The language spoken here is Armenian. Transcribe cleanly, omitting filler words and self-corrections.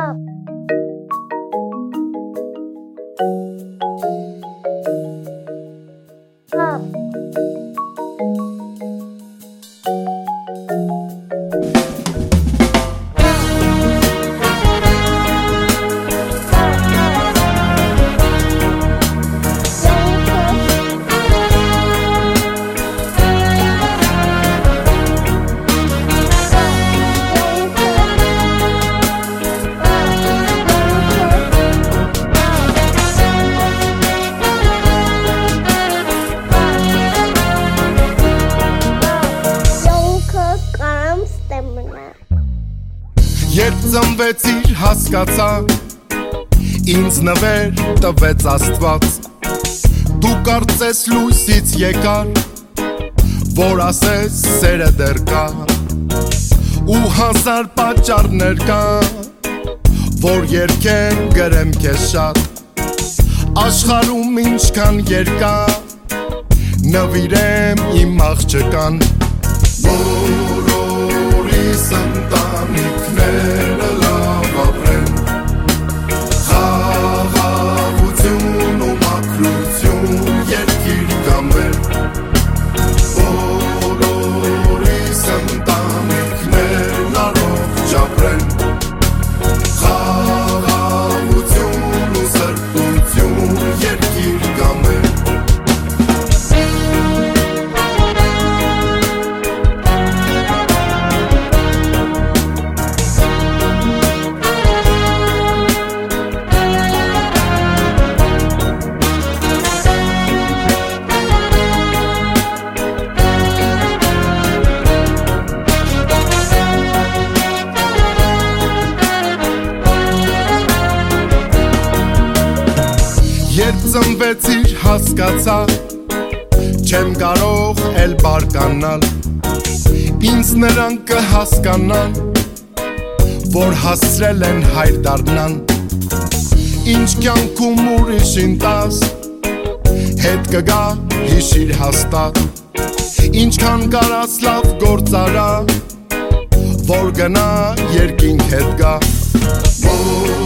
Երբ ծնվեցիր հասկացա, ինձ նվեր տվեց Աստված, դու կարծես լույսից եկար, որ ասես սերը դեռ կա, ու հազար պատճառներ կա, որ երգեմ գրեմ քեզ շատ, աշխարհում ինչքան երկա, նվիրեմ իմ աղջկան, բոլորիս ընտանիքները լավ ապրեն, խաղաղություն ու մաքրություն երկիր կամեր, բոլորիս ընտանիքներն առողջ ապրեն, խաղաղություն ու սրբություն երկիր կամեր. Երբ ծնվեցիր հասկացա, չեմ կարող էլ բարկանալ, ինձ նրանք կհասկանան, որ հասցրել են հայր դառնան, ինչ կյանքում ուրիշին տաս, հետ կգա հիշիր հաստատ, ինչքան կարաս լավ գործ արա, որ գնա երկինք հետ գա,